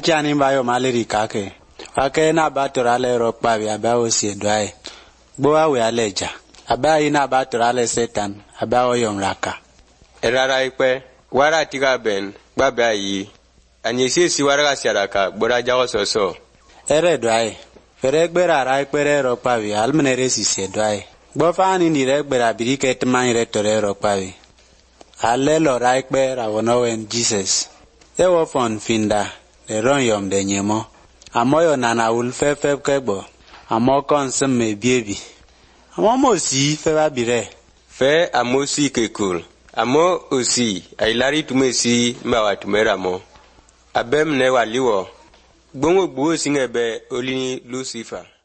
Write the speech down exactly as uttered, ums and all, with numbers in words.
acha ni bayo maleri kake ake na batora le ropa bi abawo si dwai gbo awe aleja abayi na batora le setan abawo yomraka erara ipe wara tiga ben gbabe yi anyesi si wara siaraka gbora jawo soso ere dwai fere gbera ra ipere ropa bi almenere si se dwai gbo fani ni re gbera birike tman re tore ropa bi ale lo ra ipera wono wen Jesus ewo fon finda le ron yom de nyemo amoyo nana ul fefe kegbo amokon sem me biebi amomo si fe ba bire fe amosi kekul amo osi ailari tumesi mbawa tumeramo abem ne waliwo gbongo gbo singebe olini Lucifer